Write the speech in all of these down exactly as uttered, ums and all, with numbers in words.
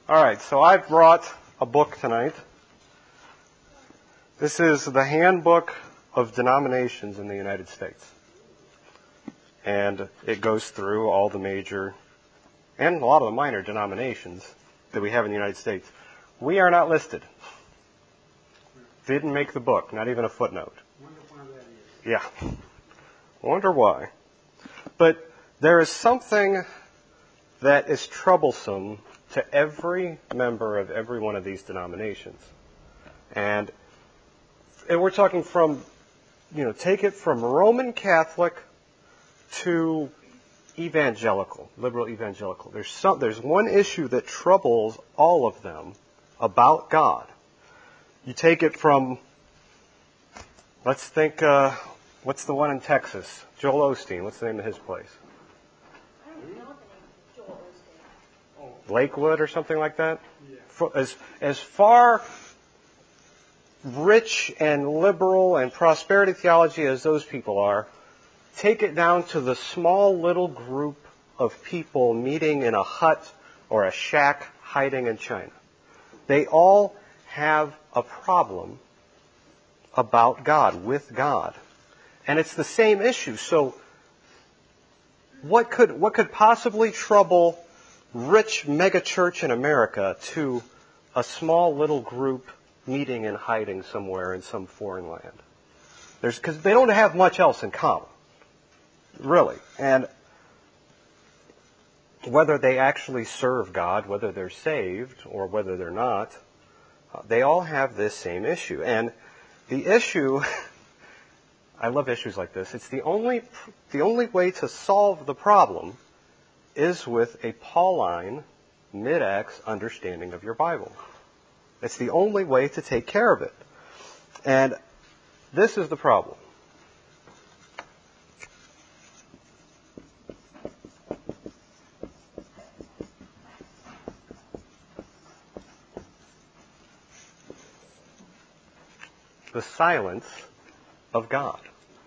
All right, so I've brought a book tonight. This is the Handbook of Denominations in the United States. And it goes through all the major and a lot of the minor denominations that we have in the United States. We are not listed. Didn't make the book, not even a footnote. Wonder why that is. Yeah. Wonder why. But there is something that is troublesome to every member of every one of these denominations. And, and we're talking from, you know, take it from Roman Catholic to evangelical, liberal evangelical. There's some, there's one issue that troubles all of them about God. You take it from, let's think, uh, what's the one in Texas? Joel Osteen. What's the name of his place? I don't know the name of Joel Osteen. Lakewood or something like that? Yeah. As, as far rich and liberal and prosperity theology as those people are, take it down to the small little group of people meeting in a hut or a shack hiding in China. They all have a problem about God, with God. And it's the same issue. So what could what could possibly trouble rich megachurch in America to a small little group meeting and hiding somewhere in some foreign land? There's because they don't have much else in common. Really. And whether they actually serve God, whether they're saved or whether they're not, uh, they all have this same issue. And the issue, I love issues like this, it's the only, the only way to solve the problem is with a Pauline, mid-Acts understanding of your Bible. It's the only way to take care of it. And this is the problem. The silence of God.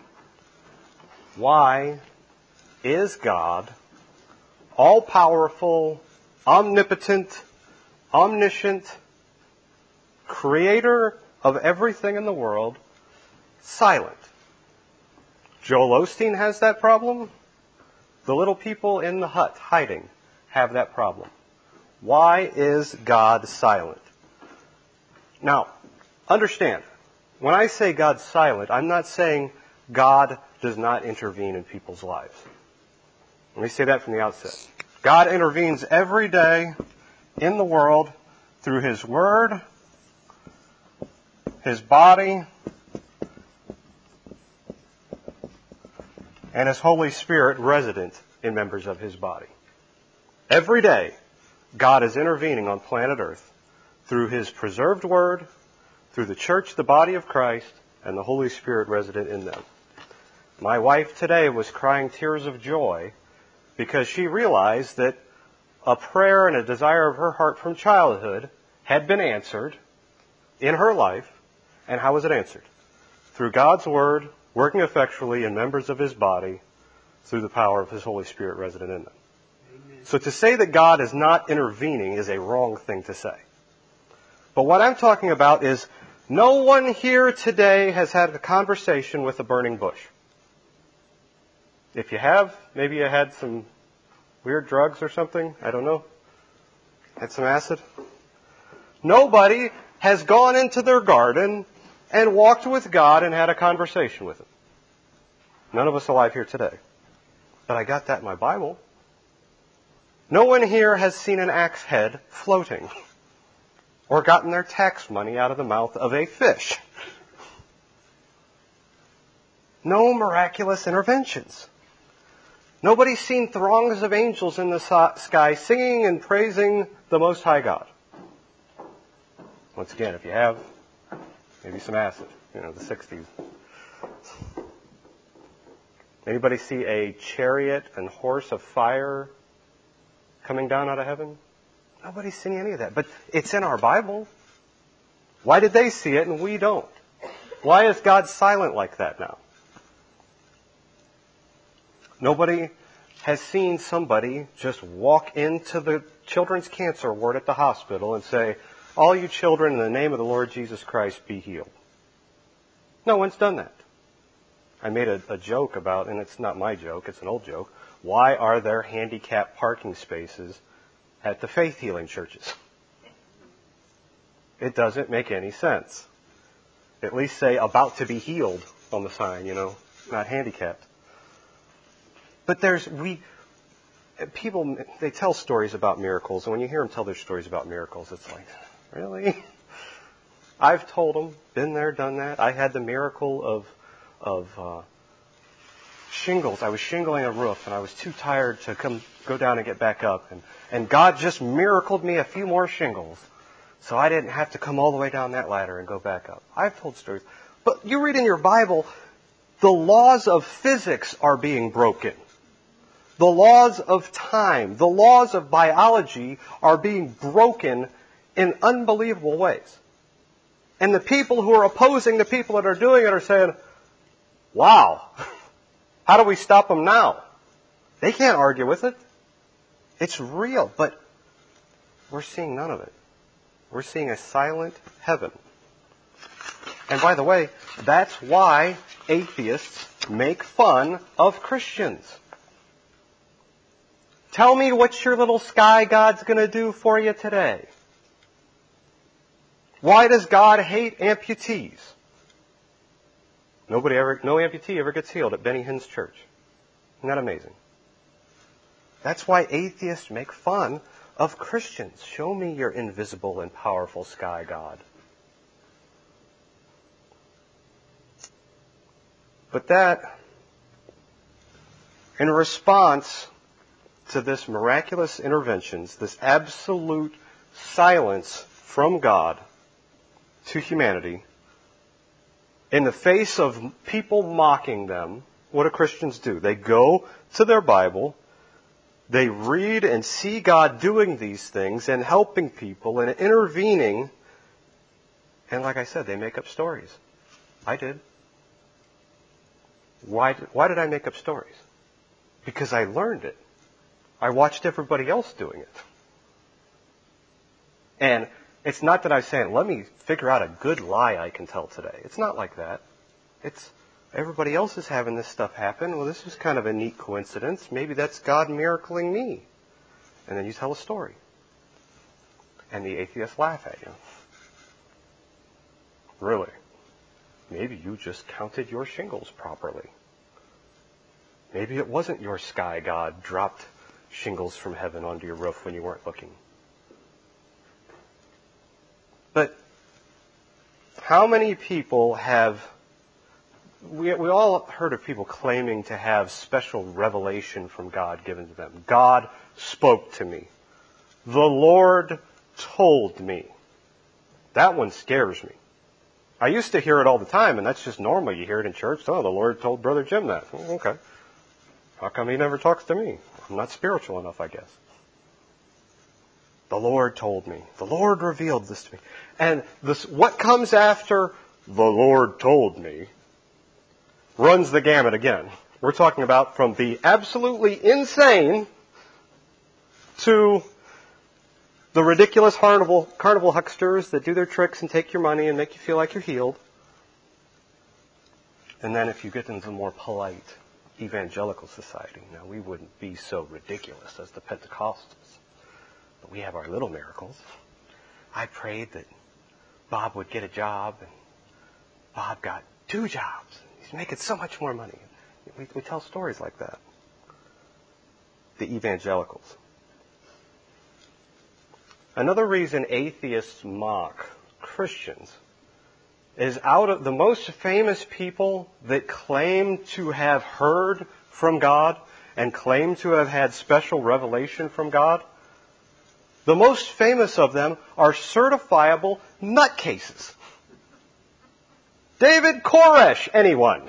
Why is God all-powerful, omnipotent, omniscient, creator of everything in the world, silent? Joel Osteen has that problem. The little people in the hut hiding have that problem. Why is God silent? Now, understand, when I say God's silent, I'm not saying God does not intervene in people's lives. Let me say that from the outset. God intervenes every day in the world through His Word, His body, and His Holy Spirit resident in members of His body. Every day, God is intervening on planet Earth through His preserved Word, through the church, the body of Christ, and the Holy Spirit resident in them. My wife today was crying tears of joy because she realized that a prayer and a desire of her heart from childhood had been answered in her life. And how was it answered? Through God's Word, working effectually in members of His body, through the power of His Holy Spirit resident in them. Amen. So to say that God is not intervening is a wrong thing to say. But what I'm talking about is no one here today has had a conversation with a burning bush. If you have, maybe you had some weird drugs or something. I don't know. Had some acid. Nobody has gone into their garden and walked with God and had a conversation with Him. None of us alive here today. But I got that in my Bible. No one here has seen an axe head floating or gotten their tax money out of the mouth of a fish. No miraculous interventions. Nobody's seen throngs of angels in the sky singing and praising the Most High God. Once again, if you have, maybe some acid, you know, the sixties. Anybody see a chariot and horse of fire coming down out of heaven? Nobody's seen any of that. But it's in our Bible. Why did they see it and we don't? Why is God silent like that now? Nobody has seen somebody just walk into the children's cancer ward at the hospital and say, all you children, in the name of the Lord Jesus Christ, be healed? No one's done that. I made a, a joke about, and it's not my joke, it's an old joke, why are there handicapped parking spaces at the faith healing churches? It doesn't make any sense. At least say about to be healed on the sign, you know, not handicapped. But there's, we, people, they tell stories about miracles, and when you hear them tell their stories about miracles, it's like, really? I've told them, been there, done that. I had the miracle of, of, uh, shingles. I was shingling a roof, and I was too tired to come, go down and get back up, and, and God just miracled me a few more shingles. So I didn't have to come all the way down that ladder and go back up. I've told stories. But you read in your Bible, the laws of physics are being broken. The laws of time, the laws of biology are being broken in unbelievable ways. And the people who are opposing the people that are doing it are saying, wow, how do we stop them now? They can't argue with it. It's real, but we're seeing none of it. We're seeing a silent heaven. And by the way, that's why atheists make fun of Christians. Tell me what your little sky God's going to do for you today. Why does God hate amputees? Nobody ever, no amputee ever gets healed at Benny Hinn's church. Isn't that amazing? That's why atheists make fun of Christians. Show me your invisible and powerful sky God. But that, in response to this miraculous interventions, this absolute silence from God to humanity, in the face of people mocking them, what do Christians do? They go to their Bible, they read and see God doing these things and helping people and intervening, and like I said, they make up stories. I did. Why, why did I make up stories? Because I learned it. I watched everybody else doing it. And it's not that I'm saying, let me figure out a good lie I can tell today. It's not like that. It's everybody else is having this stuff happen. Well, this is kind of a neat coincidence. Maybe that's God miracling me. And then you tell a story. And the atheists laugh at you. Really? Maybe you just counted your shingles properly. Maybe it wasn't your sky God dropped shingles from heaven onto your roof when you weren't looking. But how many people have, we, we all heard of people claiming to have special revelation from God given to them. God spoke to me. The Lord told me. That one scares me. I used to hear it all the time, and that's just normal. You hear it in church. Oh, the Lord told Brother Jim that. Okay. How come he never talks to me? I'm not spiritual enough, I guess. The Lord told me. The Lord revealed this to me. And this, what comes after the Lord told me runs the gamut again. We're talking about from the absolutely insane to the ridiculous carnival, carnival hucksters that do their tricks and take your money and make you feel like you're healed. And then if you get into the more polite evangelical society, now we wouldn't be so ridiculous as the Pentecostals. But we have our little miracles. I prayed that Bob would get a job, and Bob got two jobs. He's making so much more money. We, we tell stories like that. The evangelicals. Another reason atheists mock Christians is out of the most famous people that claim to have heard from God and claim to have had special revelation from God, the most famous of them are certifiable nutcases. David Koresh, anyone?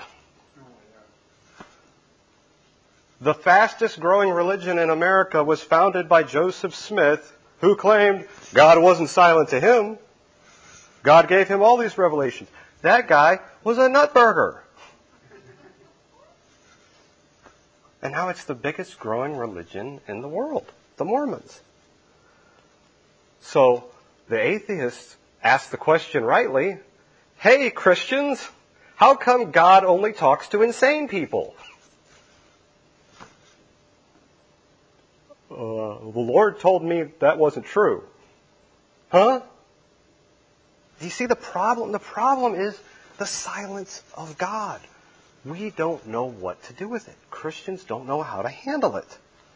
The fastest growing religion in America was founded by Joseph Smith, who claimed God wasn't silent to him. God gave him all these revelations. That guy was a nutburger. And now it's the biggest growing religion in the world, the Mormons. So the atheists ask the question rightly, hey, Christians, how come God only talks to insane people? Uh, the Lord told me that wasn't true. Huh? Do you see the problem? The problem is the silence of God. We don't know what to do with it. Christians don't know how to handle it.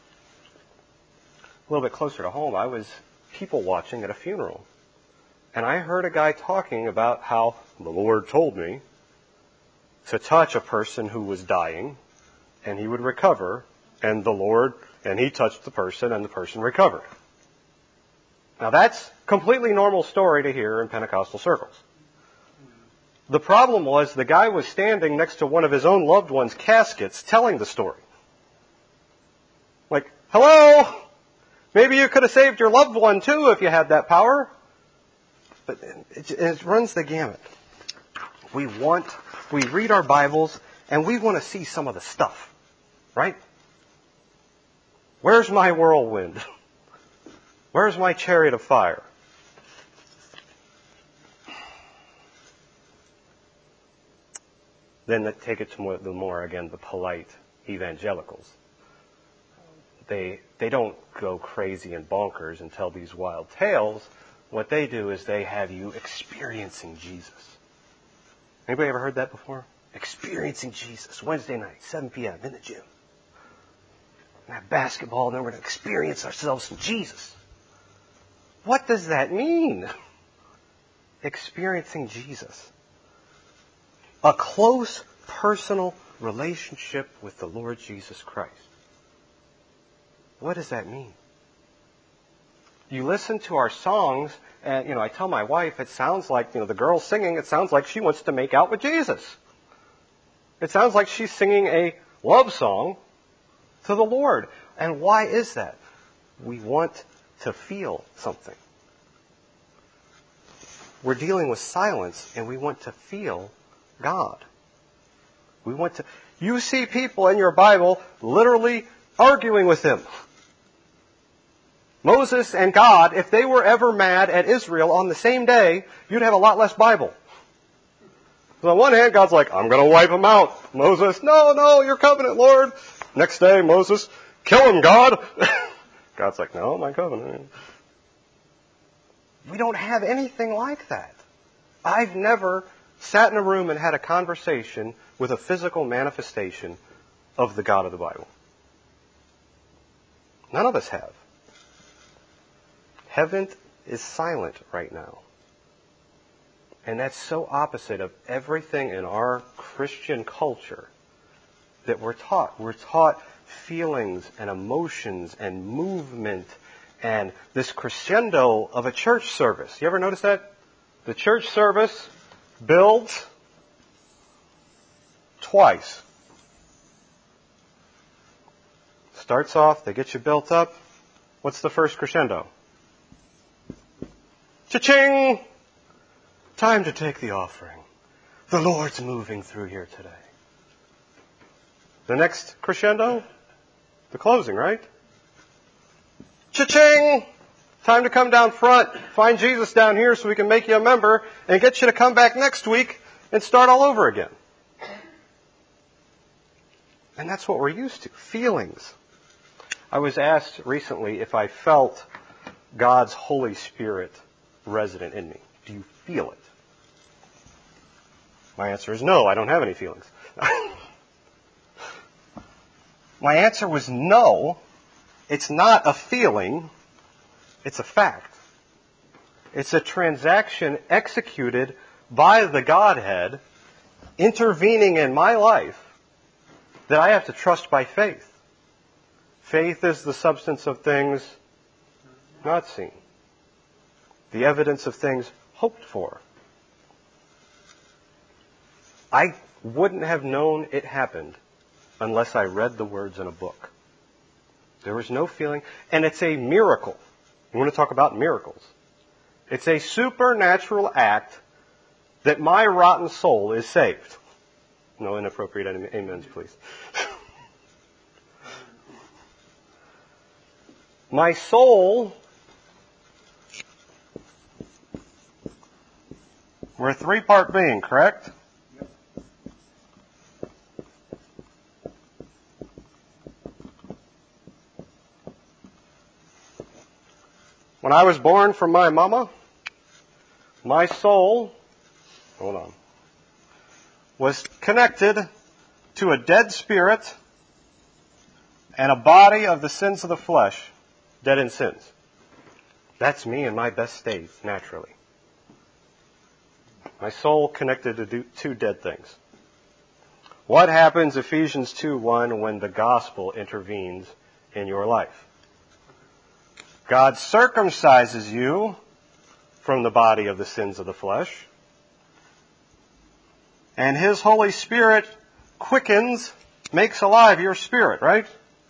A little bit closer to home, I was people watching at a funeral. And I heard a guy talking about how the Lord told me to touch a person who was dying and he would recover, and the Lord, and he touched the person and the person recovered. Now that's a completely normal story to hear in Pentecostal circles. The problem was the guy was standing next to one of his own loved ones' caskets telling the story. Like, hello? Maybe you could have saved your loved one too if you had that power. But it, it runs the gamut. We want, we read our Bibles and we want to see some of the stuff, right? Where's my whirlwind? Where's my chariot of fire? Then take it to more, the more, again, the polite evangelicals. They, they don't go crazy and bonkers and tell these wild tales. What they do is they have you experiencing Jesus. Anybody ever heard that before? Experiencing Jesus. Wednesday night, seven p.m. in the gym. And have basketball, and then we're going to experience ourselves in Jesus. What does that mean? Experiencing Jesus. A close, personal relationship with the Lord Jesus Christ. What does that mean? You listen to our songs, and, you know, I tell my wife, it sounds like, you know, the girl singing, it sounds like she wants to make out with Jesus. It sounds like she's singing a love song to the Lord. And why is that? We want to feel something. We're dealing with silence, and we want to feel God. We want to... You see people in your Bible literally arguing with Him. Moses and God, if they were ever mad at Israel on the same day, you'd have a lot less Bible. So on one hand, God's like, I'm going to wipe them out. Moses, no, no, your covenant, Lord. Next day, Moses, kill him, God. God's like, no, my covenant. We don't have anything like that. I've never sat in a room and had a conversation with a physical manifestation of the God of the Bible. None of us have. Heaven is silent right now. And that's so opposite of everything in our Christian culture that we're taught. We're taught feelings and emotions and movement and this crescendo of a church service. You ever notice that? The church service builds twice. Starts off, they get you built up. What's the first crescendo? Cha-ching! Time to take the offering. The Lord's moving through here today. The next crescendo? The closing, right? Cha-ching! Time to come down front, find Jesus down here so we can make you a member and get you to come back next week and start all over again. And that's what we're used to, feelings. I was asked recently if I felt God's Holy Spirit resident in me. Do you feel it? My answer is no, I don't have any feelings. My answer was no, it's not a feeling, it's a fact. It's a transaction executed by the Godhead intervening in my life that I have to trust by faith. Faith is the substance of things not seen, the evidence of things hoped for. I wouldn't have known it happened unless I read the words in a book. There was no feeling, and it's a miracle. We want to talk about miracles. It's a supernatural act that my rotten soul is saved. No inappropriate amens, please. My soul, we're a three-part being, correct? Yep. When I was born from my mama, my soul, hold on, was connected to a dead spirit and a body of the sins of the flesh, dead in sins. That's me in my best state, naturally. My soul connected to do, two dead things. What happens, Ephesians two one, when the gospel intervenes in your life? God circumcises you from the body of the sins of the flesh, and His Holy Spirit quickens, makes alive your spirit, right?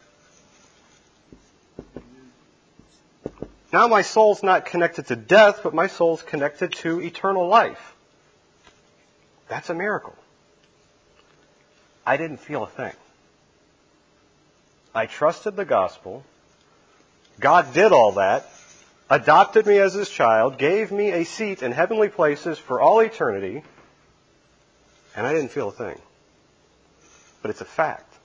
Now my soul's not connected to death, but my soul's connected to eternal life. That's a miracle. I didn't feel a thing. I trusted the gospel. God did all that, adopted me as His child, gave me a seat in heavenly places for all eternity, and I didn't feel a thing. But it's a fact.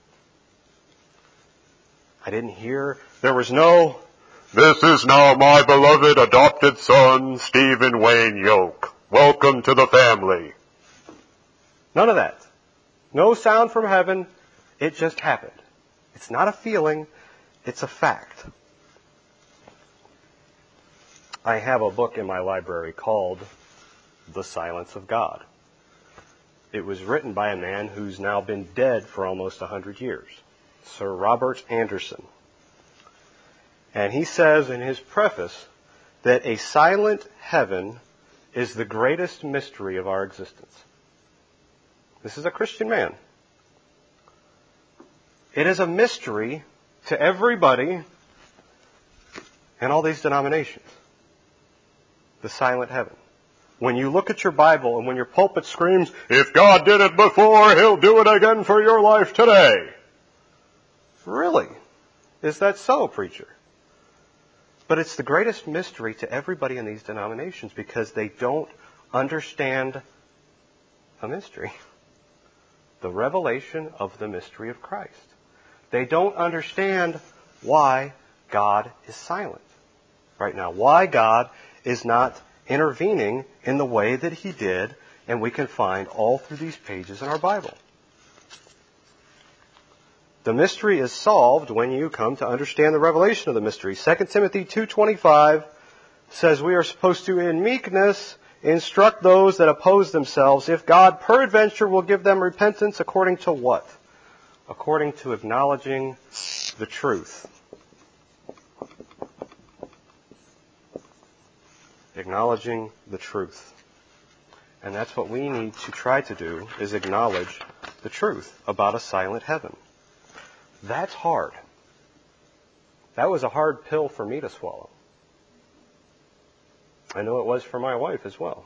I didn't hear, there was no, "This is now my beloved adopted son, Stephen Wayne Yoke. Welcome to the family." None of that. No sound from heaven. It just happened. It's not a feeling, it's a fact. I have a book in my library called The Silence of God. It was written by a man who's now been dead for almost a hundred years, Sir Robert Anderson. And he says in his preface that a silent heaven is the greatest mystery of our existence. This is a Christian man. It is a mystery to everybody in all these denominations. The silent heaven. When you look at your Bible and when your pulpit screams, "If God did it before, He'll do it again for your life today." Really? Is that so, preacher? But it's the greatest mystery to everybody in these denominations because they don't understand a mystery. The revelation of the mystery of Christ. They don't understand why God is silent right now. Why God is not intervening in the way that He did, and we can find all through these pages in our Bible. The mystery is solved when you come to understand the revelation of the mystery. Second Timothy two twenty-five says we are supposed to, in meekness, instruct those that oppose themselves, if God peradventure will give them repentance according to what? According to acknowledging the truth. Acknowledging the truth. And that's what we need to try to do, is acknowledge the truth about a silent heaven. That's hard. That was a hard pill for me to swallow. I know it was for my wife as well.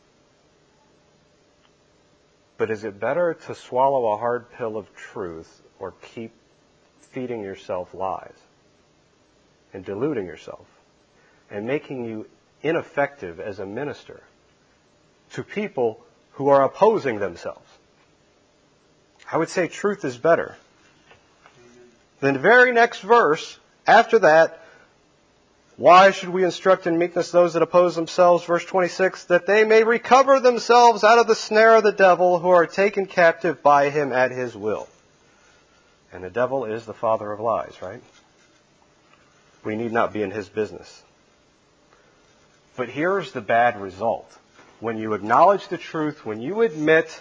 But is it better to swallow a hard pill of truth or keep feeding yourself lies and deluding yourself and making you ineffective as a minister to people who are opposing themselves? I would say truth is better. Then the very next verse, after that, why should we instruct in meekness those that oppose themselves? Verse twenty-six, that they may recover themselves out of the snare of the devil, who are taken captive by him at his will. And the devil is the father of lies, right? We need not be in his business. But here's the bad result. When you acknowledge the truth, when you admit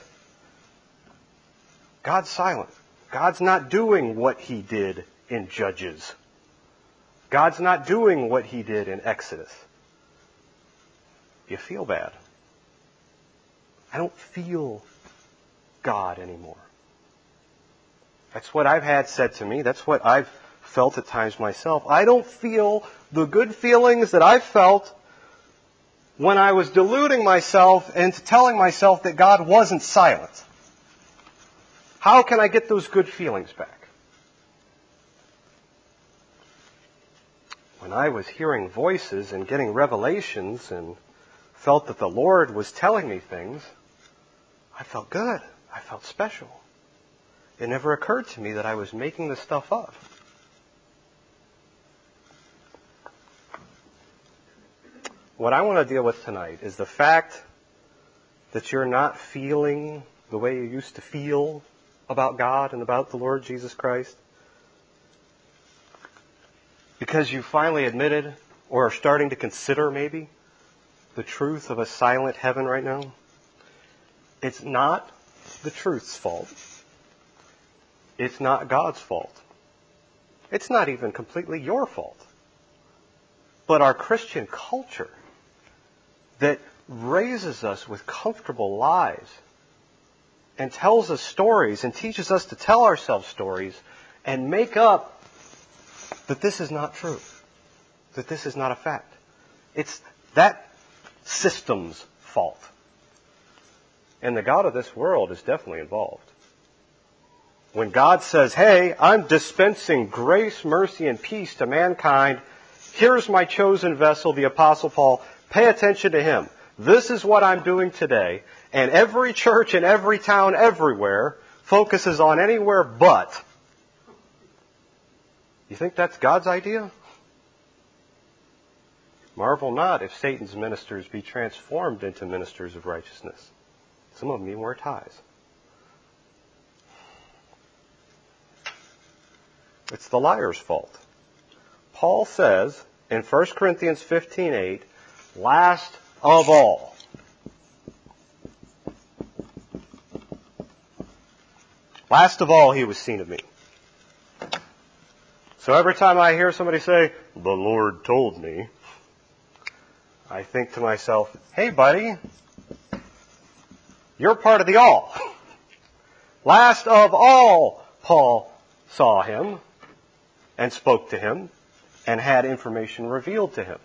God's silent, God's not doing what He did in Judges. God's not doing what He did in Exodus. You feel bad. I don't feel God anymore. That's what I've had said to me. That's what I've felt at times myself. I don't feel the good feelings that I felt when I was deluding myself into telling myself that God wasn't silent. How can I get those good feelings back? when I was hearing voices and getting revelations and felt that the Lord was telling me things, I felt good. I felt special. It never occurred to me that I was making this stuff up. What I want to deal with tonight is the fact that you're not feeling the way you used to feel about God and about the Lord Jesus Christ. Because you finally admitted, or are starting to consider maybe, the truth of a silent heaven right now. It's not the truth's fault. It's not God's fault. It's not even completely your fault. But our Christian culture that raises us with comfortable lies and tells us stories and teaches us to tell ourselves stories and make up that this is not true, that this is not a fact. It's that system's fault. And the God of this world is definitely involved. When God says, hey, I'm dispensing grace, mercy, and peace to mankind, here's my chosen vessel, the Apostle Paul, pay attention to him. This is what I'm doing today. And every church in every town everywhere focuses on anywhere but. You think that's God's idea? Marvel not if Satan's ministers be transformed into ministers of righteousness. Some of them even wear ties. It's the liar's fault. Paul says in First Corinthians fifteen eight, last of all. Last of all, he was seen of me. So every time I hear somebody say, the Lord told me, I think to myself, hey buddy, you're part of the all. Last of all, Paul saw him and spoke to him and had information revealed to him.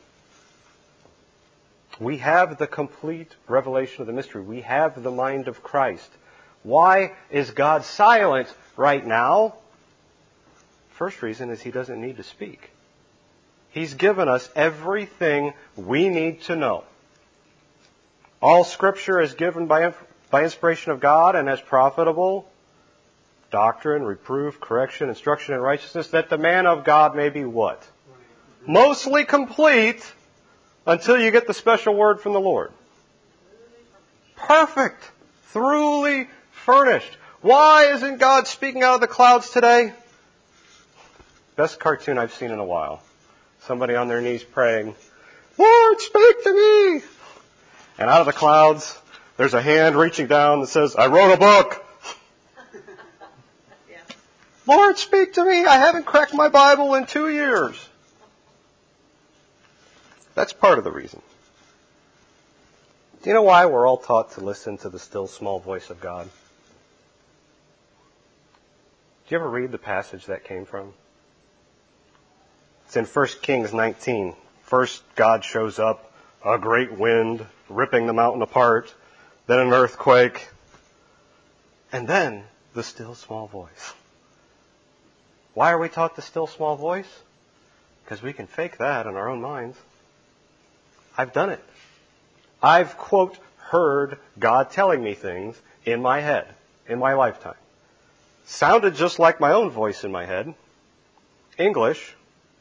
We have the complete revelation of the mystery. We have the mind of Christ. Why is God silent right now? First reason is he doesn't need to speak. He's given us everything we need to know. All Scripture is given by, by inspiration of God and as profitable doctrine, reproof, correction, instruction in righteousness, that the man of God may be what? Mostly complete until you get the special word from the Lord. Perfect. Thoroughly furnished. Why isn't God speaking out of the clouds today? Best cartoon I've seen in a while. Somebody on their knees praying, Lord, speak to me! And out of the clouds, there's a hand reaching down that says, I wrote a book! Yeah. Lord, speak to me! I haven't cracked my Bible in two years. That's part of the reason. Do you know why we're all taught to listen to the still small voice of God? Do you ever read the passage that came from? It's in First Kings nineteen. First, God shows up, a great wind, ripping the mountain apart, then an earthquake, and then the still small voice. Why are we taught the still small voice? Because we can fake that in our own minds. I've done it. I've, quote, heard God telling me things in my head, in my lifetime. Sounded just like my own voice in my head. English.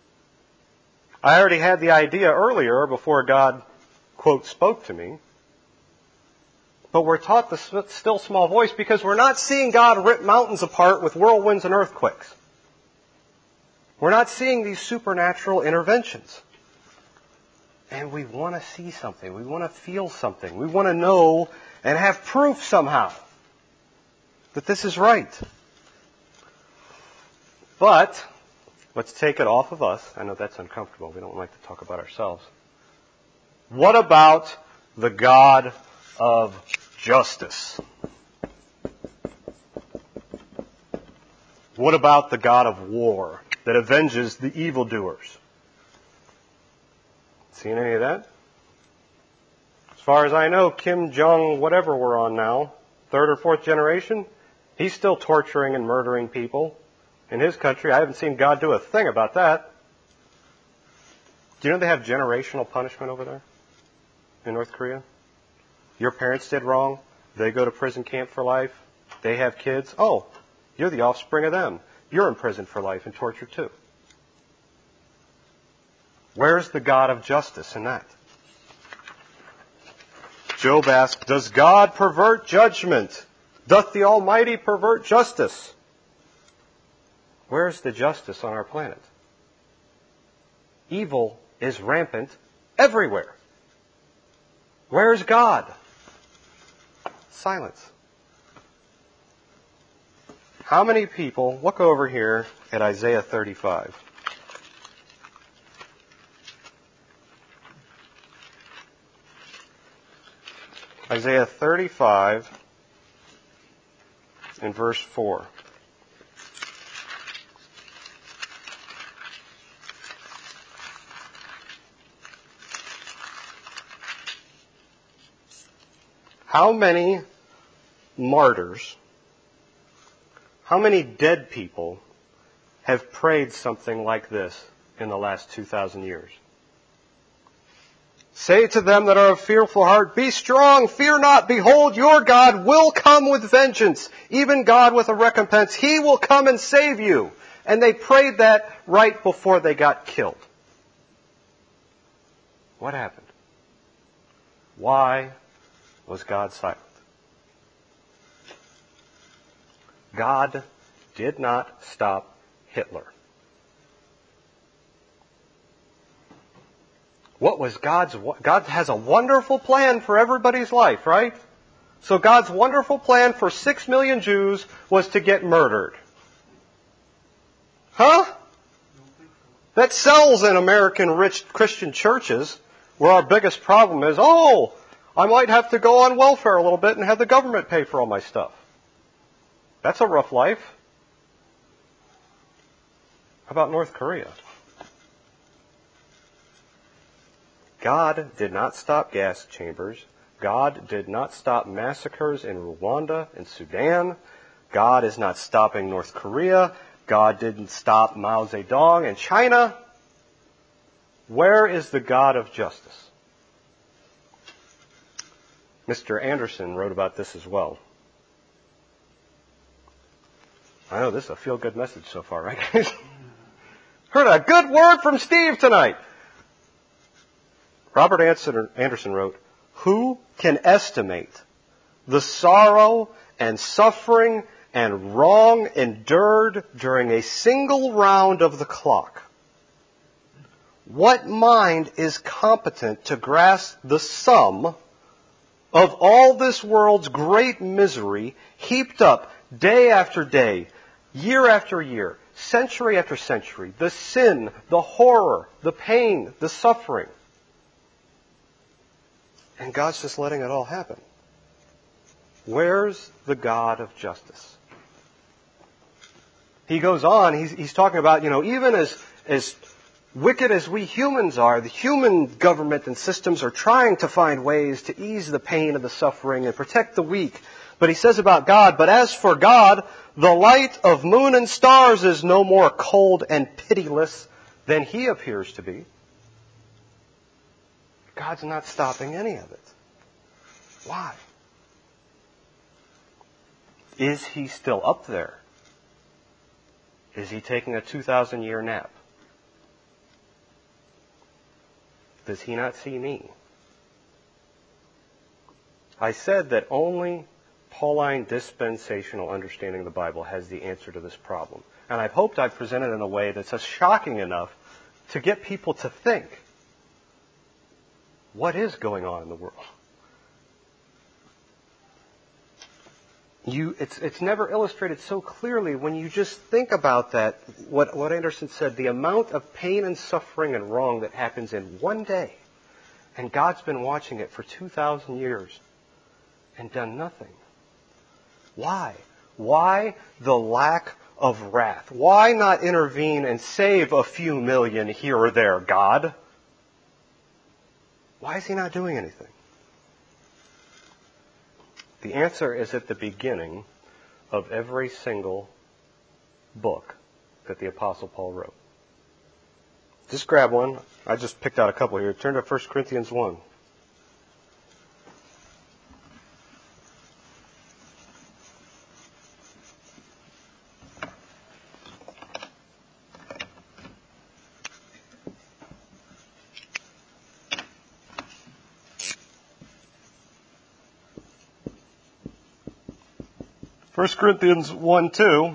I already had the idea earlier before God, quote, spoke to me. But we're taught the still small voice because we're not seeing God rip mountains apart with whirlwinds and earthquakes. We're not seeing these supernatural interventions. And we want to see something. We want to feel something. We want to know and have proof somehow that this is right. But let's take it off of us. I know that's uncomfortable. We don't like to talk about ourselves. What about the God of justice? What about the God of war that avenges the evildoers? Seen any of that? As far as I know, Kim Jong, whatever we're on now, third or fourth generation, he's still torturing and murdering people in his country. I haven't seen God do a thing about that. Do you know they have generational punishment over there in North Korea? Your parents did wrong. They go to prison camp for life. They have kids. Oh, you're the offspring of them. You're in prison for life and tortured too. Where's the God of justice in that? Job asks, does God pervert judgment? Doth the Almighty pervert justice? Where's the justice on our planet? Evil is rampant everywhere. Where's God? Silence. How many people, look over here at Isaiah thirty-five. Isaiah thirty-five in verse four. How many martyrs, how many dead people have prayed something like this in the last two thousand years? Say to them that are of fearful heart, be strong, fear not, behold, your God will come with vengeance, even God with a recompense. He will come and save you. And they prayed that right before they got killed. What happened? Why was God silent? God did not stop Hitler. What was God's... God has a wonderful plan for everybody's life, right? So God's wonderful plan for six million Jews was to get murdered. Huh? That sells in American rich Christian churches, where our biggest problem is, oh, I might have to go on welfare a little bit and have the government pay for all my stuff. That's a rough life. How about North Korea? God did not stop gas chambers. God did not stop massacres in Rwanda and Sudan. God is not stopping North Korea. God didn't stop Mao Zedong in China. Where is the God of justice? Mister Anderson wrote about this as well. I know this is a feel-good message so far, right? Heard a good word from Steve tonight. Robert Anderson wrote, who can estimate the sorrow and suffering and wrong endured during a single round of the clock? What mind is competent to grasp the sum of all this world's great misery heaped up day after day, year after year, century after century, the sin, the horror, the pain, the suffering? And God's just letting it all happen. Where's the God of justice? He goes on, he's, he's talking about, you know, even as, as wicked as we humans are, the human government and systems are trying to find ways to ease the pain and the suffering and protect the weak. But he says about God, but as for God, the light of moon and stars is no more cold and pitiless than he appears to be. God's not stopping any of it. Why? Is he still up there? Is he taking a two thousand year nap? Does he not see me? I said that only Pauline dispensational understanding of the Bible has the answer to this problem. And I've hoped I've presented it in a way that's just shocking enough to get people to think, what is going on in the world? You, it's, it's never illustrated so clearly when you just think about that, what, what Anderson said, the amount of pain and suffering and wrong that happens in one day. And God's been watching it for two thousand years and done nothing. Why? Why the lack of wrath? Why not intervene and save a few million here or there, God? Why is he not doing anything? The answer is at the beginning of every single book that the Apostle Paul wrote. Just grab one. I just picked out a couple here. Turn to First Corinthians one. First Corinthians one two.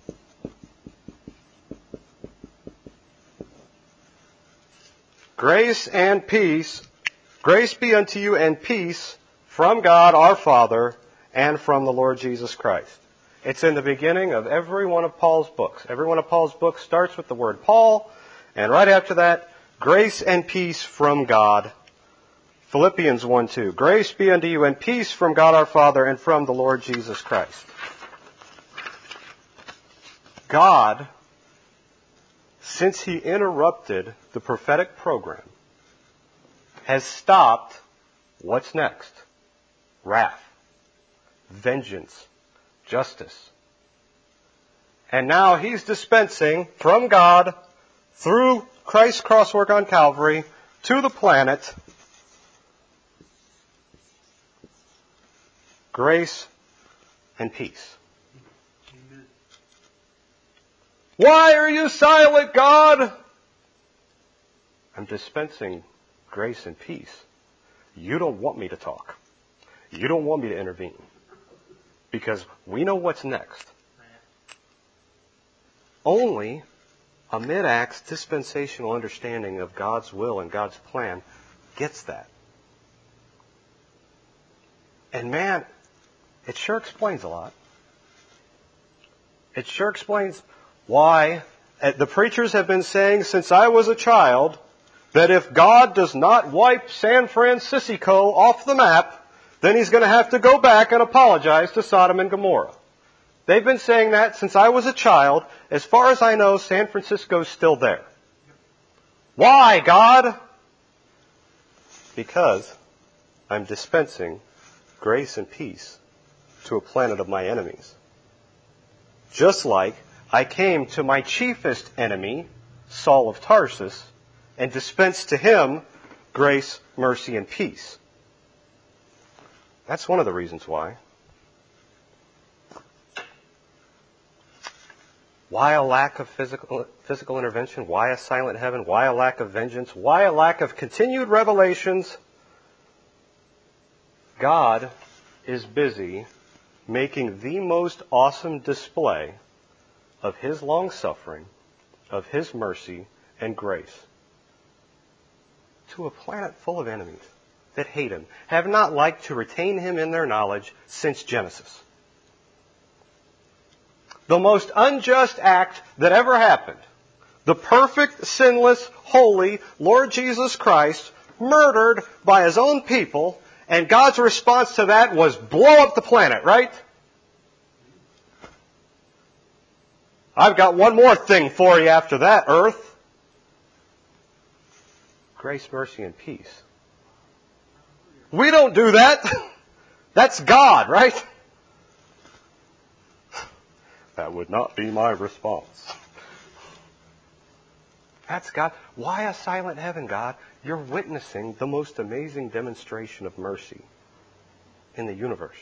Grace and peace, grace be unto you and peace from God our Father and from the Lord Jesus Christ. It's in the beginning of every one of Paul's books. Every one of Paul's books starts with the word Paul, and right after that, grace and peace from God. Philippians one two. Grace be unto you and peace from God our Father and from the Lord Jesus Christ. God, since He interrupted the prophetic program, has stopped what's next? Wrath, vengeance, justice. And now He's dispensing from God, through Christ's crosswork on Calvary, to the planet, grace and peace. Why are you silent, God? I'm dispensing grace and peace. You don't want me to talk. You don't want me to intervene. Because we know what's next. Only a mid-acts dispensational understanding of God's will and God's plan gets that. And man, it sure explains a lot. It sure explains why the preachers have been saying since I was a child that if God does not wipe San Francisco off the map, then He's going to have to go back and apologize to Sodom and Gomorrah. They've been saying that since I was a child. As far as I know, San Francisco's still there. Why, God? Because I'm dispensing grace and peace to a planet of my enemies. Just like I came to my chiefest enemy, Saul of Tarsus, and dispensed to him grace, mercy, and peace. That's one of the reasons why. Why a lack of physical, physical intervention? Why a silent heaven? Why a lack of vengeance? Why a lack of continued revelations? God is busy making the most awesome display of His long-suffering, of His mercy and grace to a planet full of enemies that hate Him, have not liked to retain Him in their knowledge since Genesis. The most unjust act that ever happened, the perfect, sinless, holy Lord Jesus Christ murdered by His own people, and God's response to that was blow up the planet, right? I've got one more thing for you after that, earth. Grace, mercy, and peace. We don't do that. That's God, right? That would not be my response. That's God. Why a silent heaven, God? You're witnessing the most amazing demonstration of mercy in the universe.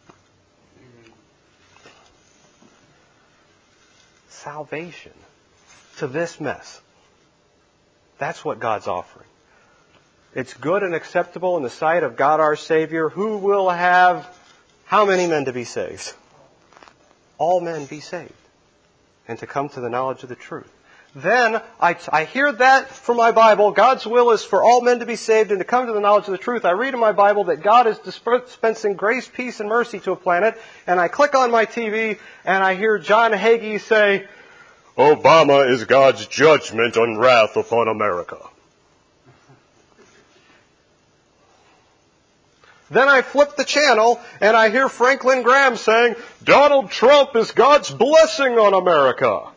Salvation to this mess. That's what God's offering. It's good and acceptable in the sight of God our Savior, who will have how many men to be saved? All men be saved, and to come to the knowledge of the truth. Then I, I hear that from my Bible. God's will is for all men to be saved and to come to the knowledge of the truth. I read in my Bible that God is dispensing grace, peace, and mercy to a planet. And I click on my T V and I hear John Hagee say, Obama is God's judgment and wrath upon America. Then I flip the channel and I hear Franklin Graham saying, Donald Trump is God's blessing on America.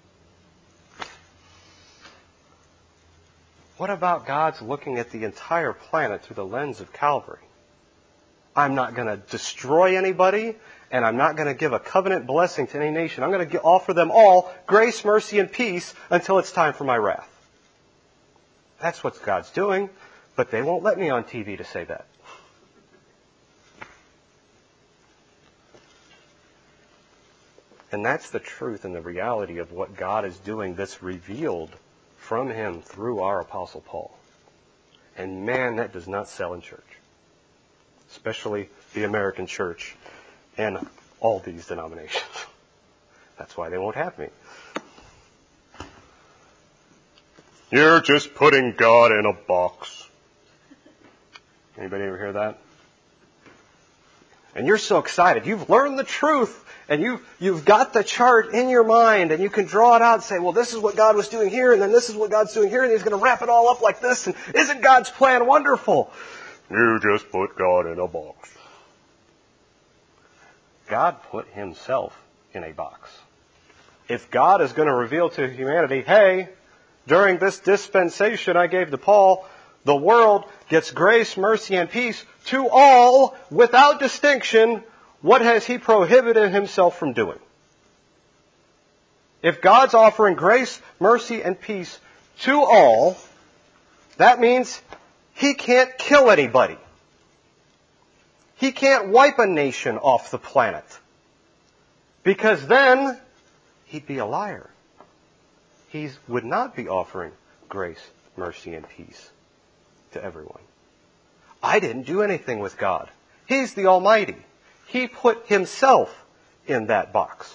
What about God's looking at the entire planet through the lens of Calvary? I'm not going to destroy anybody, and I'm not going to give a covenant blessing to any nation. I'm going to offer them all grace, mercy, and peace until it's time for my wrath. That's what God's doing, but they won't let me on T V to say that. And that's the truth and the reality of what God is doing that's revealed from Him through our Apostle Paul. And man, that does not sell in church. Especially the American church and all these denominations. That's why they won't have me. You're just putting God in a box. Anybody ever hear that? And you're so excited. You've learned the truth. And you, you've got the chart in your mind, and you can draw it out and say, well, this is what God was doing here, and then this is what God's doing here, and He's going to wrap it all up like this, and isn't God's plan wonderful? You just put God in a box. God put Himself in a box. If God is going to reveal to humanity, hey, during this dispensation I gave to Paul, the world gets grace, mercy, and peace to all without distinction, what has He prohibited Himself from doing? If God's offering grace, mercy, and peace to all, that means He can't kill anybody. He can't wipe a nation off the planet. Because then, He'd be a liar. He would not be offering grace, mercy, and peace to everyone. I didn't do anything with God. He's the Almighty. He put Himself in that box.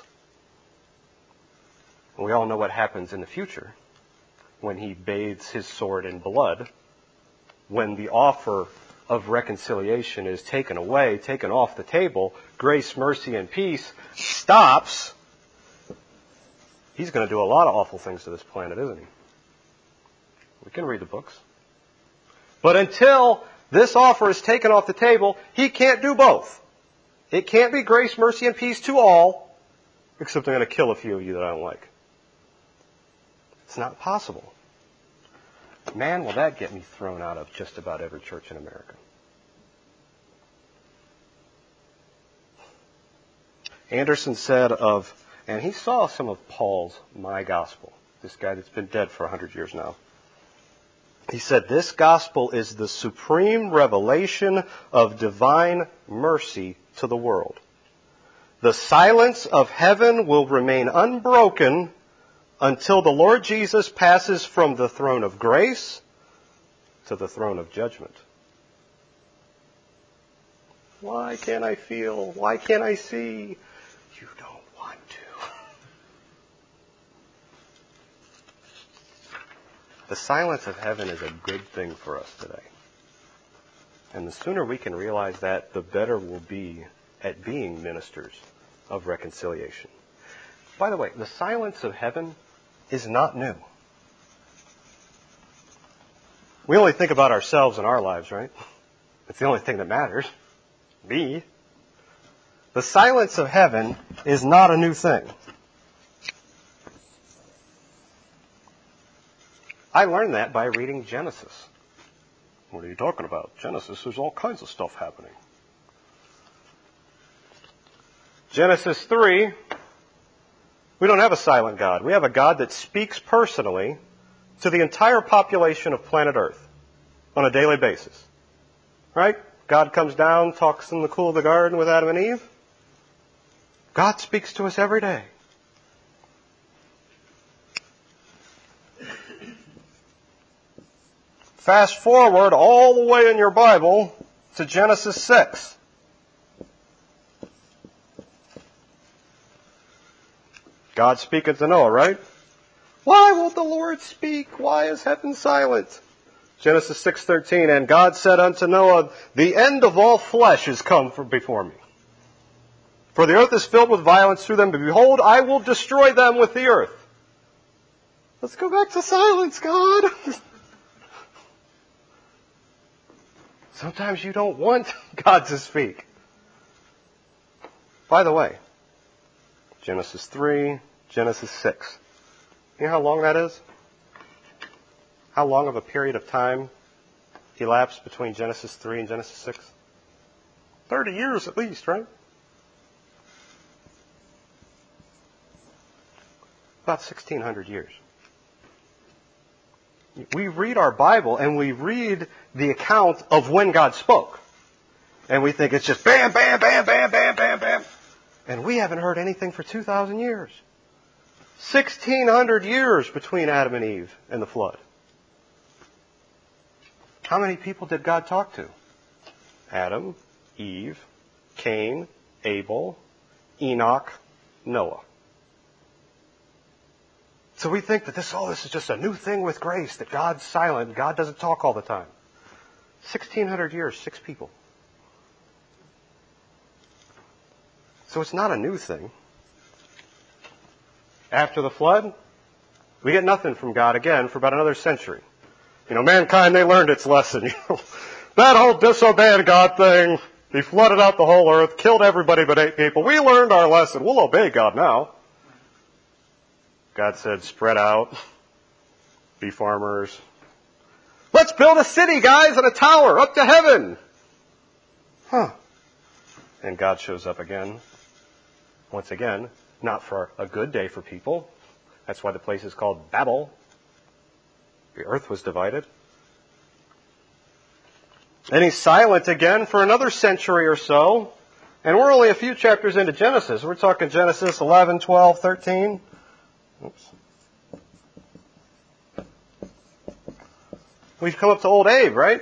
We all know what happens in the future when He bathes His sword in blood, when the offer of reconciliation is taken away, taken off the table, grace, mercy, and peace stops. He's going to do a lot of awful things to this planet, isn't He? We can read the books. But until this offer is taken off the table, He can't do both. It can't be grace, mercy, and peace to all, except I'm going to kill a few of you that I don't like. It's not possible. Man, will that get me thrown out of just about every church in America. Anderson said of, and he saw some of Paul's My Gospel, this guy that's been dead for a hundred years now. He said, this gospel is the supreme revelation of divine mercy to the world. The silence of heaven will remain unbroken until the Lord Jesus passes from the throne of grace to the throne of judgment. Why can't I feel? Why can't I see? You don't want to. The silence of heaven is a good thing for us today. And the sooner we can realize that, the better we'll be at being ministers of reconciliation. By the way, the silence of heaven is not new. We only think about ourselves and our lives, right? It's the only thing that matters. Me. The silence of heaven is not a new thing. I learned that by reading Genesis. What are you talking about? Genesis, there's all kinds of stuff happening. Genesis three, we don't have a silent God. We have a God that speaks personally to the entire population of planet Earth on a daily basis. Right? God comes down, talks in the cool of the garden with Adam and Eve. God speaks to us every day. Fast forward all the way in your Bible to Genesis six. God speaketh to Noah, right? Why won't the Lord speak? Why is heaven silent? Genesis six thirteen, and God said unto Noah, the end of all flesh is come from before me. For the earth is filled with violence through them, but behold, I will destroy them with the earth. Let's go back to silence, God. Sometimes you don't want God to speak. By the way, Genesis three, Genesis six. You know how long that is? How long of a period of time elapsed between Genesis three and Genesis six? Thirty years at least, right? About sixteen hundred years. We read our Bible and we read the account of when God spoke. And we think it's just bam, bam, bam, bam, bam, bam, bam. And we haven't heard anything for two thousand years. sixteen hundred years between Adam and Eve and the flood. How many people did God talk to? Adam, Eve, Cain, Abel, Enoch, Noah. So we think that this, oh, this is just a new thing with grace, that God's silent, God doesn't talk all the time. sixteen hundred years, six people. So it's not a new thing. After the flood, we get nothing from God again for about another century. You know, mankind, they learned its lesson. You know, that whole disobeying God thing, He flooded out the whole earth, killed everybody but eight people. We learned our lesson. We'll obey God now. God said, spread out, be farmers. Let's build a city, guys, and a tower up to heaven. Huh. And God shows up again. Once again, not for a good day for people. That's why the place is called Babel. The earth was divided. And He's silent again for another century or so. And we're only a few chapters into Genesis. We're talking Genesis eleven, twelve, thirteen. Oops. We've come up to old Abe, right?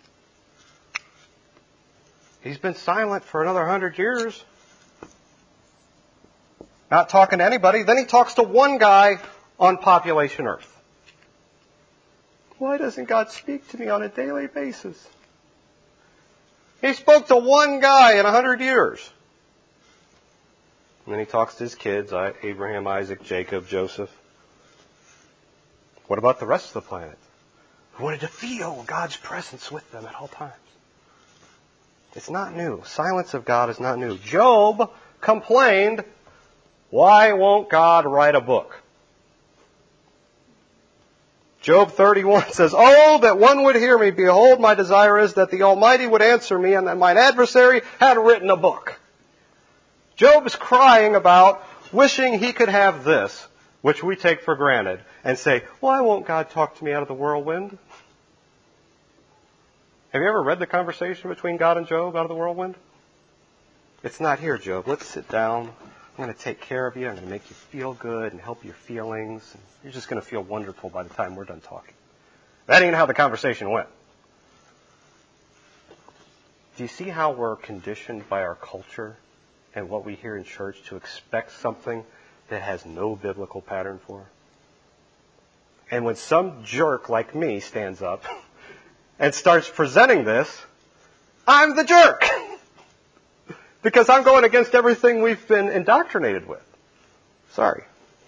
He's been silent for another hundred years. Not talking to anybody. Then he talks to one guy on population Earth. Why doesn't God speak to me on a daily basis? He spoke to one guy in a hundred years. And then he talks to his kids, Abraham, Isaac, Jacob, Joseph. What about the rest of the planet? Who wanted to feel God's presence with them at all times? It's not new. Silence of God is not new. Job complained, why won't God write a book? Job thirty-one says, oh, that one would hear me. Behold, my desire is that the Almighty would answer me and that mine adversary had written a book. Job is crying about wishing he could have this, which we take for granted, and say, why won't God talk to me out of the whirlwind? Have you ever read the conversation between God and Job out of the whirlwind? It's not here, Job. Let's sit down. I'm going to take care of you. I'm going to make you feel good and help your feelings. And you're just going to feel wonderful by the time we're done talking. That ain't how the conversation went. Do you see how we're conditioned by our culture and what we hear in church to expect something that has no biblical pattern for? And when some jerk like me stands up and starts presenting this, I'm the jerk. Because I'm going against everything we've been indoctrinated with. Sorry.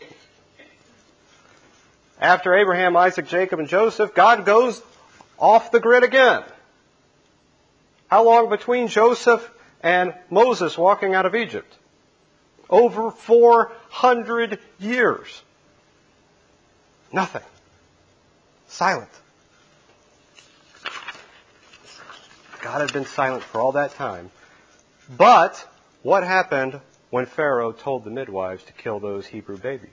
After Abraham, Isaac, Jacob, and Joseph, God goes off the grid again. How long between Joseph and Moses walking out of Egypt? Over four hundred years. Nothing. Silent. God had been silent for all that time. But what happened when Pharaoh told the midwives to kill those Hebrew babies?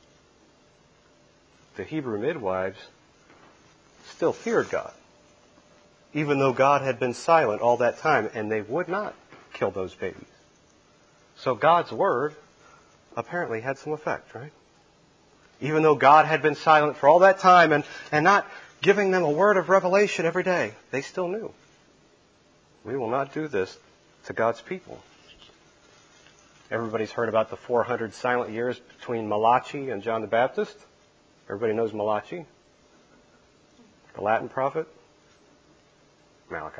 The Hebrew midwives still feared God, even though God had been silent all that time, and they would not kill those babies. So God's word apparently had some effect, right? Even though God had been silent for all that time and, and not giving them a word of revelation every day, they still knew. We will not do this to God's people. Everybody's heard about the four hundred silent years between Malachi and John the Baptist. Everybody knows Malachi. The Latin prophet. Malachi.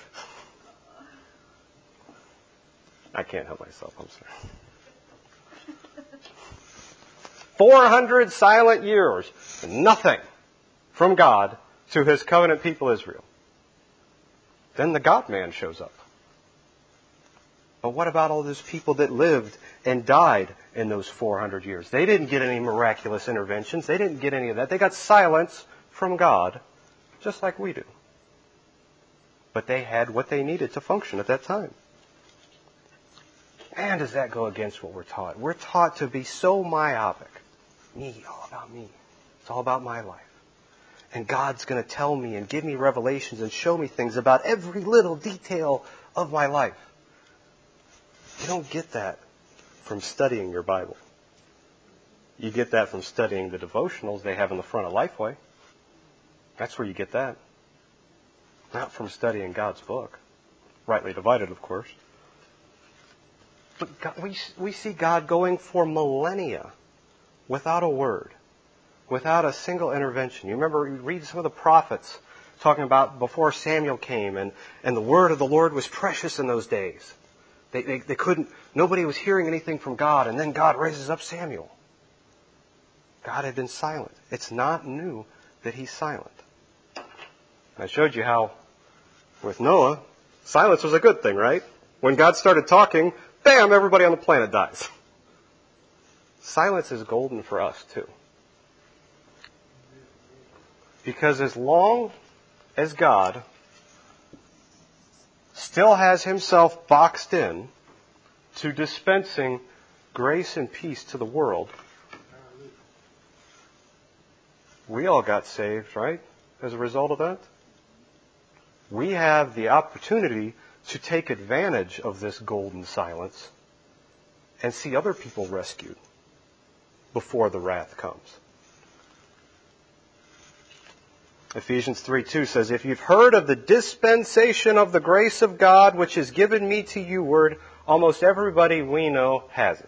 I can't help myself, I'm sorry. four hundred silent years. Nothing from God to His covenant people Israel. Then the God-man shows up. But what about all those people that lived and died in those four hundred years? They didn't get any miraculous interventions. They didn't get any of that. They got silence from God, just like we do. But they had what they needed to function at that time. Man, does that go against what we're taught? We're taught to be so myopic. Me, all about me. It's all about my life. And God's going to tell me and give me revelations and show me things about every little detail of my life. You don't get that from studying your Bible. You get that from studying the devotionals they have in the front of Lifeway. That's where you get that. Not from studying God's book. Rightly divided, of course. But God, we, we see God going for millennia without a word, without a single intervention. You remember, you read some of the prophets talking about before Samuel came, and, and the word of the Lord was precious in those days. They, they, they couldn't, nobody was hearing anything from God, and then God raises up Samuel. God had been silent. It's not new that He's silent. I showed you how, with Noah, silence was a good thing, right? When God started talking, bam, everybody on the planet dies. Silence is golden for us, too. Because as long as God still has Himself boxed in to dispensing grace and peace to the world, we all got saved, right? As a result of that. We have the opportunity to take advantage of this golden silence and see other people rescued before the wrath comes. Ephesians three two says, if you've heard of the dispensation of the grace of God which is given me to you word, almost everybody we know hasn't.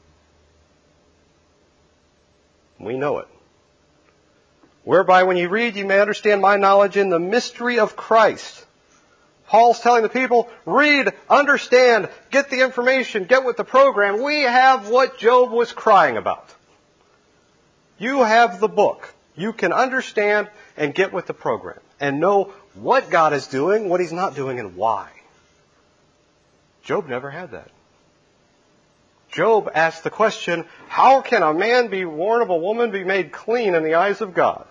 We know it. Whereby when you read, you may understand my knowledge in the mystery of Christ. Paul's telling the people, read, understand, get the information, get with the program. We have what Job was crying about. You have the book. You can understand and get with the program and know what God is doing, what He's not doing, and why. Job never had that. Job asked the question, how can a man be born of a woman be made clean in the eyes of God?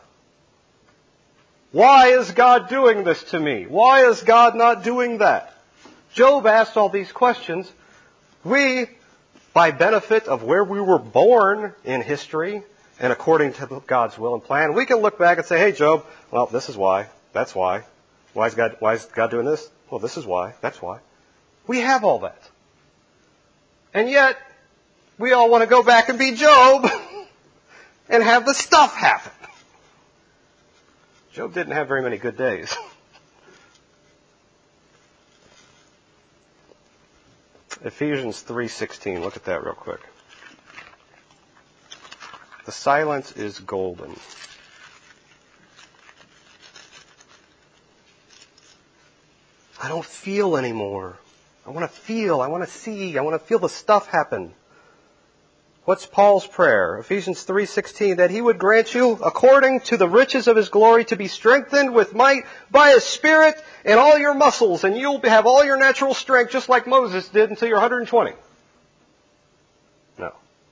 Why is God doing this to me? Why is God not doing that? Job asked all these questions. We, by benefit of where we were born in history and according to God's will and plan, we can look back and say, hey, Job, well, this is why. That's why. Why is God, why is God doing this? Well, this is why. That's why. We have all that. And yet, we all want to go back and be Job and have the stuff happen. Job didn't have very many good days. Ephesians three sixteen, look at that real quick. The silence is golden. I don't feel anymore. I want to feel, I want to see, I want to feel the stuff happen. What's Paul's prayer? Ephesians three sixteen, that He would grant you, according to the riches of His glory, to be strengthened with might by His Spirit in all your muscles, and you'll have all your natural strength just like Moses did until you're one hundred twenty. No.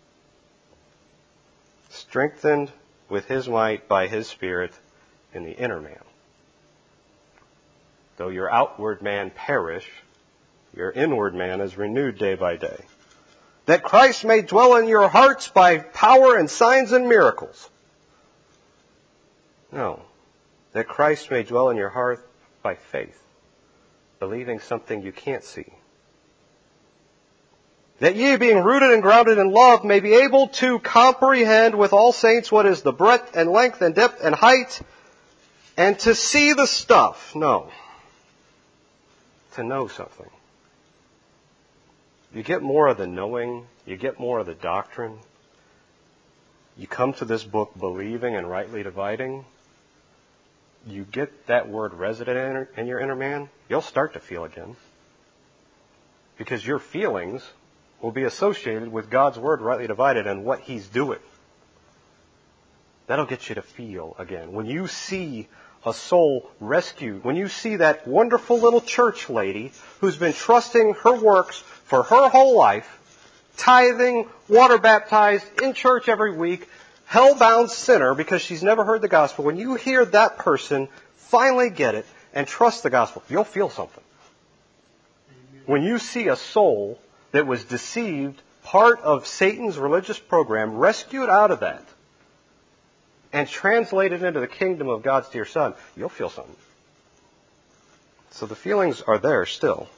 Strengthened with His might by His Spirit in the inner man. Though your outward man perish, your inward man is renewed day by day. That Christ may dwell in your hearts by power and signs and miracles. No. That Christ may dwell in your heart by faith, believing something you can't see. That ye, being rooted and grounded in love, may be able to comprehend with all saints what is the breadth and length and depth and height, and to see the stuff. No. To know something. You get more of the knowing, you get more of the doctrine. You come to this book believing and rightly dividing. You get that word resident in your inner man, you'll start to feel again. Because your feelings will be associated with God's word rightly divided and what He's doing. That'll get you to feel again. When you see a soul rescued, when you see that wonderful little church lady who's been trusting her works for her whole life, tithing, water baptized, in church every week, hell-bound sinner because she's never heard the gospel, when you hear that person finally get it and trust the gospel, you'll feel something. When you see a soul that was deceived, part of Satan's religious program, rescued out of that, and translate it into the kingdom of God's dear Son, you'll feel something. So the feelings are there still.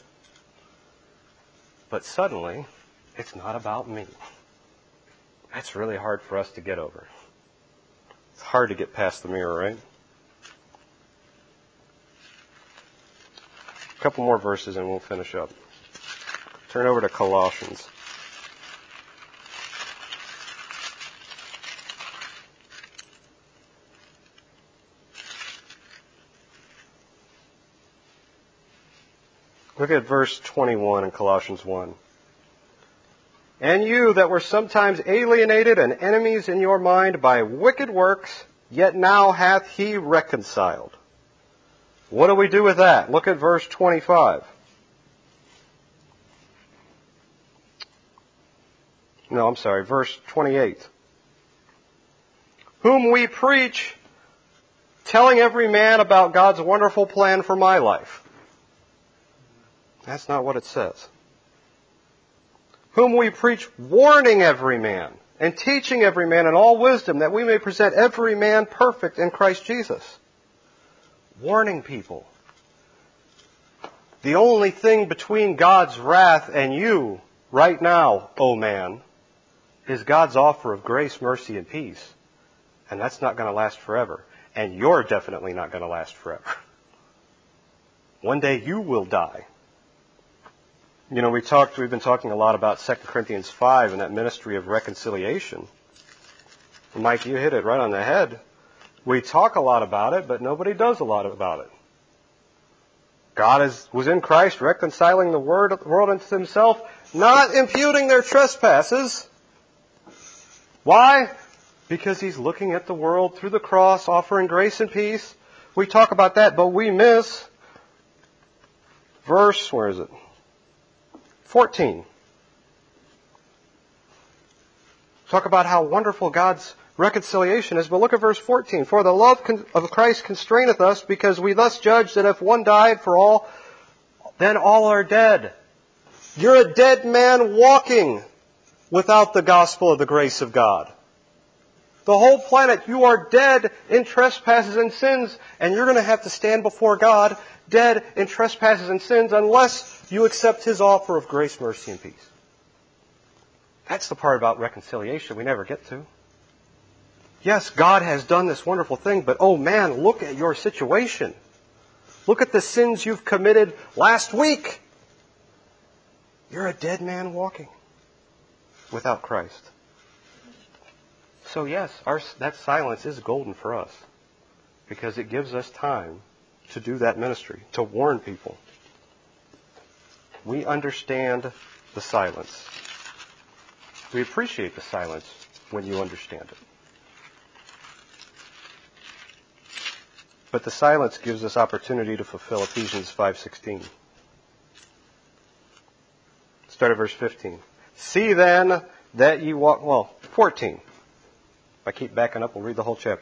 But suddenly, it's not about me. That's really hard for us to get over. It's hard to get past the mirror, right? A couple more verses and we'll finish up. Turn over to Colossians. Look at verse twenty-one in Colossians one. And you that were sometimes alienated and enemies in your mind by wicked works, yet now hath he reconciled. What do we do with that? Look at verse twenty-five. No, I'm sorry, verse twenty-eight. Whom we preach, telling every man about God's wonderful plan for my life. That's not what it says. Whom we preach, warning every man and teaching every man in all wisdom, that we may present every man perfect in Christ Jesus. Warning people. The only thing between God's wrath and you right now, O man, is God's offer of grace, mercy, and peace. And that's not going to last forever. And you're definitely not going to last forever. One day you will die. You know, we talked, we've been talking a lot about Second Corinthians five and that ministry of reconciliation. Mike, you hit it right on the head. We talk a lot about it, but nobody does a lot about it. God is, was in Christ reconciling the world unto himself, not imputing their trespasses. Why? Because he's looking at the world through the cross, offering grace and peace. We talk about that, but we miss verse, where is it? fourteen. Talk about how wonderful God's reconciliation is, but look at verse fourteen. For the love of Christ constraineth us, because we thus judge that if one died for all, then all are dead. You're a dead man walking without the gospel of the grace of God. The whole planet, you are dead in trespasses and sins, and you're going to have to stand before God dead in trespasses and sins unless you accept his offer of grace, mercy, and peace. That's the part about reconciliation we never get to. Yes, God has done this wonderful thing, but oh man, look at your situation. Look at the sins you've committed last week. You're a dead man walking without Christ. So yes, our, that silence is golden for us because it gives us time to do that ministry, to warn people. We understand the silence. We appreciate the silence when you understand it. But the silence gives us opportunity to fulfill Ephesians five sixteen. Start at verse fifteen. See then that ye walk, well, fourteen. If I keep backing up, we'll read the whole chapter.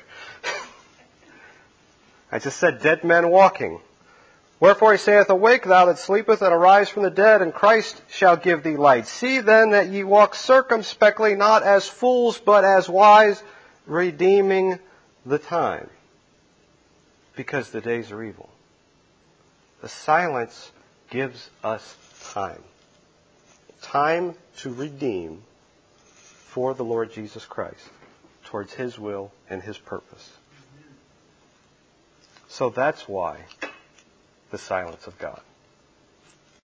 I just said dead men walking. Wherefore he saith, Awake thou that sleepest, and arise from the dead, and Christ shall give thee light. See then that ye walk circumspectly, not as fools, but as wise, redeeming the time, because the days are evil. The silence gives us time. Time to redeem for the Lord Jesus Christ, towards his will and his purpose. So that's why the silence of God.